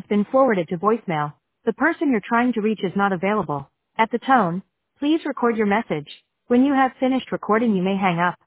been forwarded to voicemail. The person you're trying to reach is not available. At the tone, please record your message. When you have finished recording, you may hang up.